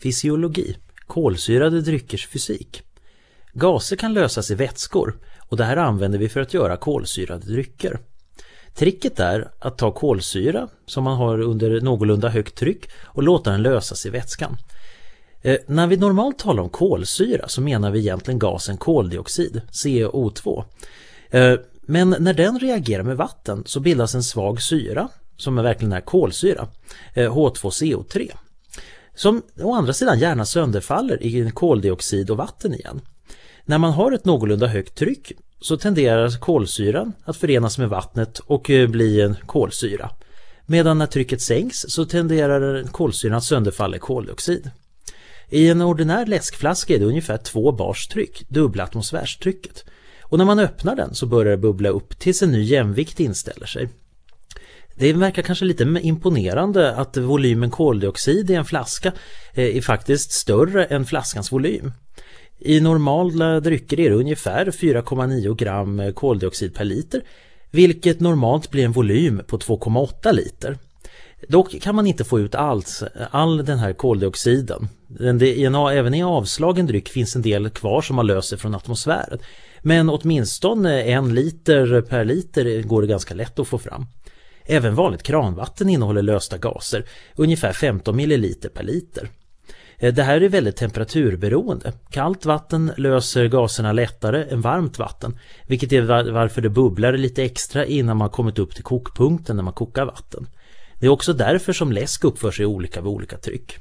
Fysiologi. Kolsyrade dryckers fysik. Gaser kan lösas i vätskor och det här använder vi för att göra kolsyrade drycker. Tricket är att ta kolsyra som man har under någorlunda högt tryck och låta den lösas i vätskan. När vi normalt talar om kolsyra så menar vi egentligen gasen koldioxid, CO2. Men när den reagerar med vatten så bildas en svag syra som verkligen är kolsyra, H2CO3. Som å andra sidan gärna sönderfaller i koldioxid och vatten igen. När man har ett någorlunda högt tryck så tenderar kolsyran att förenas med vattnet och bli en kolsyra. Medan när trycket sänks så tenderar kolsyran att sönderfalla i koldioxid. I en ordinär läskflaska är det ungefär 2 bars tryck, dubbla atmosfärstrycket. Och när man öppnar den så börjar det bubbla upp tills en ny jämvikt inställer sig. Det verkar kanske lite imponerande att volymen koldioxid i en flaska är faktiskt större än flaskans volym. I normala drycker är det ungefär 4,9 gram koldioxid per liter, vilket normalt blir en volym på 2,8 liter. Dock kan man inte få ut all den här koldioxiden. Även i avslagen dryck finns en del kvar som man löser från atmosfären. Men åtminstone 1 liter per liter går det ganska lätt att få fram. Även vanligt kranvatten innehåller lösta gaser, ungefär 15 milliliter per liter. Det här är väldigt temperaturberoende. Kallt vatten löser gaserna lättare än varmt vatten, vilket är varför det bubblar lite extra innan man kommit upp till kokpunkten när man kokar vatten. Det är också därför som läsk uppför sig olika vid olika tryck.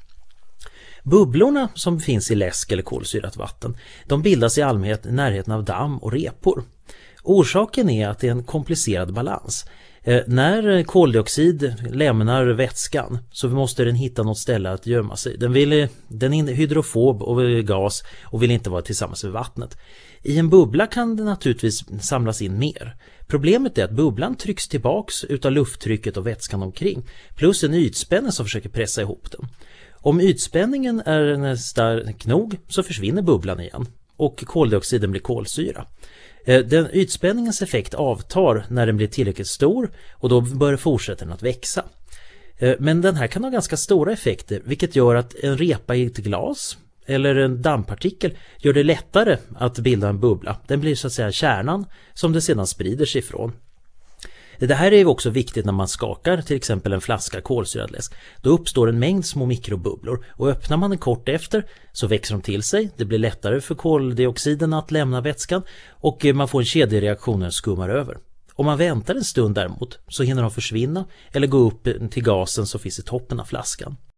Bubblorna som finns i läsk eller kolsyrat vatten, de bildas i allmänhet i närheten av damm och repor. Orsaken är att det är en komplicerad balans. När koldioxid lämnar vätskan så måste den hitta något ställe att gömma sig. Den är hydrofob och gas och vill inte vara tillsammans med vattnet. I en bubbla kan det naturligtvis samlas in mer. Problemet är att bubblan trycks tillbaks utav lufttrycket och vätskan omkring, plus en ytspänning som försöker pressa ihop den. Om ytspänningen är stark nog så försvinner bubblan igen och koldioxiden blir kolsyra. Den ytspänningens effekt avtar när den blir tillräckligt stor och då bör fortsätta att växa. Men den här kan ha ganska stora effekter, vilket gör att en repa i ett glas eller en dammpartikel gör det lättare att bilda en bubbla. Den blir så att säga kärnan som det sedan sprider sig ifrån. Det här är också viktigt när man skakar till exempel en flaska kolsyrad läsk. Då uppstår en mängd små mikrobubblor och öppnar man den kort efter så växer de till sig. Det blir lättare för koldioxiden att lämna vätskan och man får en kedjereaktion och skummar över. Om man väntar en stund däremot så hinner de försvinna eller gå upp till gasen som finns i toppen av flaskan.